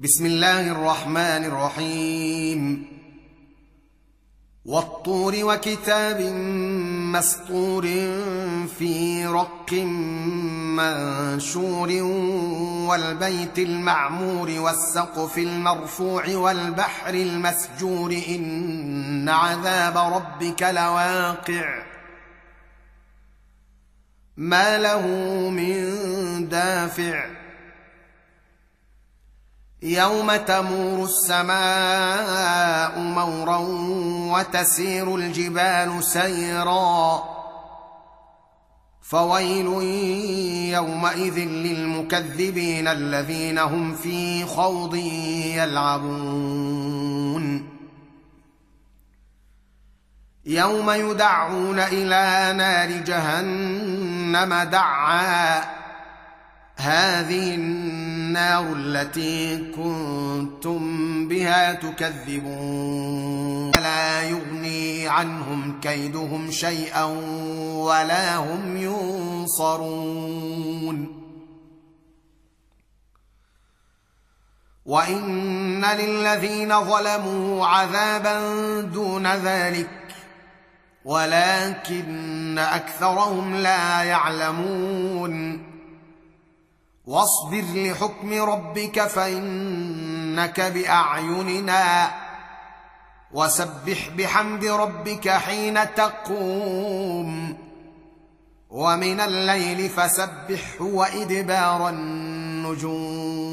بسم الله الرحمن الرحيم والطور وكتاب مسطور في رق منشور والبيت المعمور والسقف المرفوع والبحر المسجور إن عذاب ربك لواقع ما له من دافع يوم تمور السماء مورا وتسير الجبال سيرا فويل يومئذ للمكذبين الذين هم في خوض يلعبون يوم يدعون إلى نار جهنم دعا هذه النار التي كنتم بها تكذبون لا يغني عنهم كيدهم شيئا ولا هم ينصرون وإن للذين ظلموا عذابا دون ذلك ولكن أكثرهم لا يعلمون واصبر لحكم ربك فإنك بأعيننا وسبح بحمد ربك حين تقوم ومن الليل فسبحه وإدبار النجوم